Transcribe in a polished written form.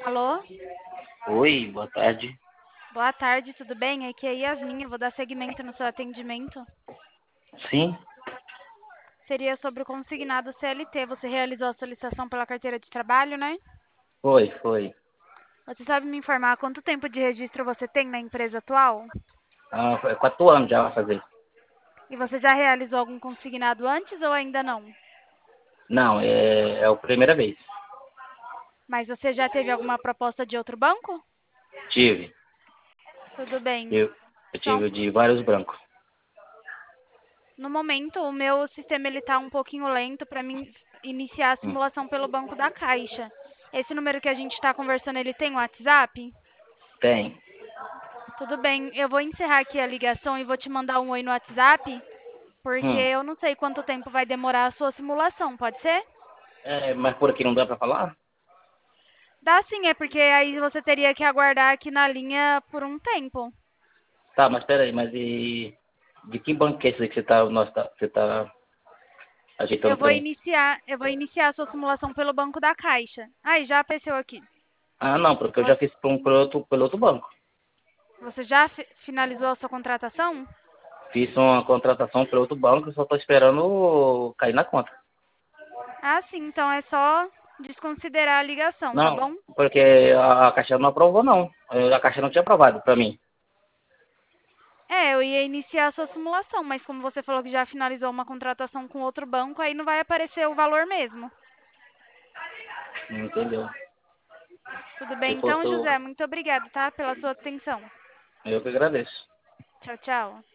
Alô? Oi, boa tarde. Boa tarde, tudo bem? Aqui é Yasmin, eu vou dar seguimento no seu atendimento. Sim, Seria sobre o consignado CLT. Você realizou a solicitação pela carteira de trabalho, né? foi. Você sabe me informar quanto tempo de registro você tem na empresa atual? Foi 4 anos já vai fazer. E você já realizou algum consignado antes ou ainda não? Não, é a primeira vez. Mas você já teve alguma proposta de outro banco? Tive. Tudo bem. Eu Só tive de vários brancos. no momento, o meu sistema ele tá um pouquinho lento para mim iniciar a Hum, simulação pelo banco da Caixa. Esse número que a gente está conversando, ele tem WhatsApp? tem. Tudo bem, eu vou encerrar aqui a ligação e vou te mandar um oi no WhatsApp, porque Hum. eu não sei quanto tempo vai demorar a sua simulação, pode ser? Mas por aqui não dá pra falar? Dá sim, é porque aí você teria que aguardar aqui na linha por um tempo. Tá, mas peraí, de que banco que é esse aí que você tá ajeitando pra mim? Eu vou iniciar a sua simulação pelo banco da Caixa. Aí, já apareceu aqui. Ah, não, porque eu já Você, fiz pelo outro banco. você já finalizou a sua contratação? Fiz uma contratação pelo outro banco, só tô esperando cair na conta. Ah, sim, então é só desconsiderar a ligação, tá Não, bom? porque a Caixa não aprovou, não. A Caixa não tinha aprovado pra mim. É, eu ia iniciar a sua simulação, mas como você falou que já finalizou uma contratação com outro banco, aí não vai aparecer o valor mesmo. Entendeu? Tudo Se bem, então, fosse José, muito obrigado, tá, pela sua atenção. eu que agradeço. Tchau, tchau.